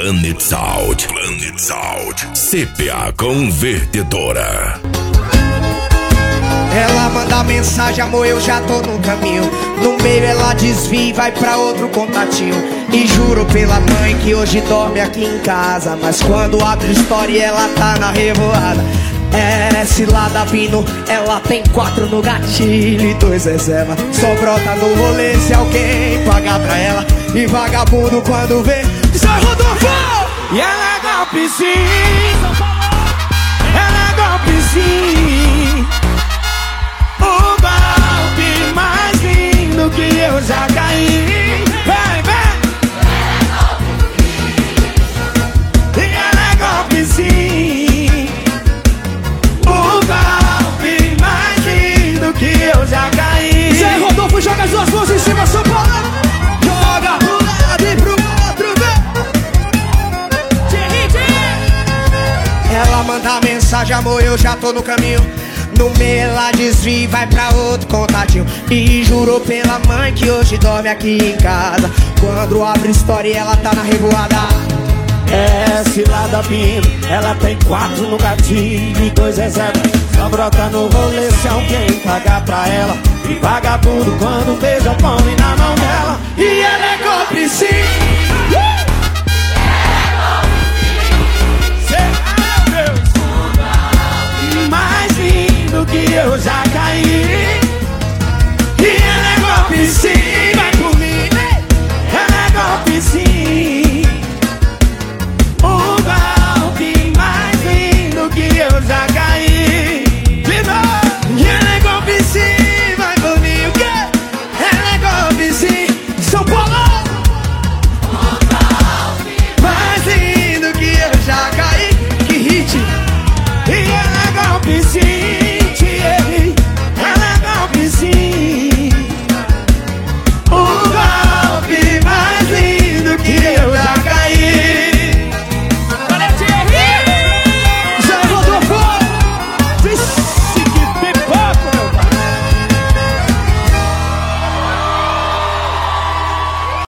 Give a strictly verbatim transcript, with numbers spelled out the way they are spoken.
Planet Sound, Planet Sound, C P A Convertedora. Ela manda mensagem, amor, eu já tô no caminho. No meio ela desvia e vai pra outro contatinho. E juro pela mãe que hoje dorme aqui em casa, mas quando abre história ela tá na revoada. É cilada Pino, ela tem quatro no gatilho e dois reserva. Só brota no rolê se alguém pagar pra ela. E vagabundo quando vê, sai Rodolfo! E ela é golpe sim, ela é golpe sim. O golpe mais lindo que eu já caí. Vem, vem! E ela é golpe sim. O golpe mais lindo que eu já caí. Zé Rodolfo joga as duas mãos em cima, São Paulo. Joga pro lado e pro outro, vem. Ela manda mensagem, amor, eu já tô no caminho. No meio ela desvia e vai pra outro contatinho. E jurou pela mãe que hoje dorme aqui em casa. Quando abre história ela tá na revoada. É cilada Pino, ela tem quatro no gatilho e dois reserva. Só brota no rolê se alguém pagar pra ela. E vagabundo quando beija põe na mão.